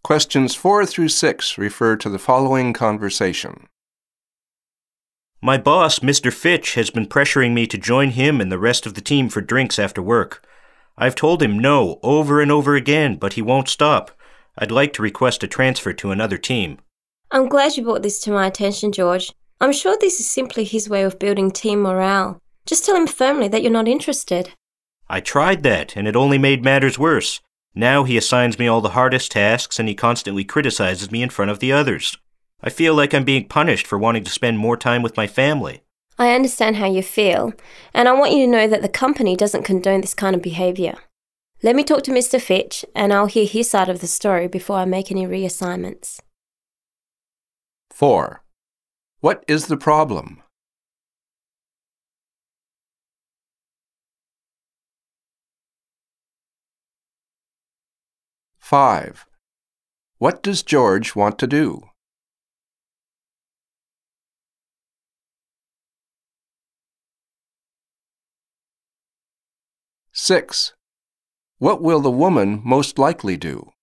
Questions 4 through 6 refer to the following conversation. My boss, Mr. Fitch, has been pressuring me to join him and the rest of the team for drinks after work. I've told him no over and over again, but he won't stop. I'd like to request a transfer to another team. I'm glad you brought this to my attention, George. I'm sure this is simply his way of building team morale. Just tell him firmly that you're not interested. I tried that, and it only made matters worse. Now he assigns me all the hardest tasks, and he constantly criticizes me in front of the others. I feel like I'm being punished for wanting to spend more time with my family. I understand how you feel, and I want you to know that the company doesn't condone this kind of behaviour. Let me talk to Mr. Fitch, and I'll hear his side of the story before I make any reassignments. 4. What is the problem? Five. What does George want to do? 6. What will the woman most likely do?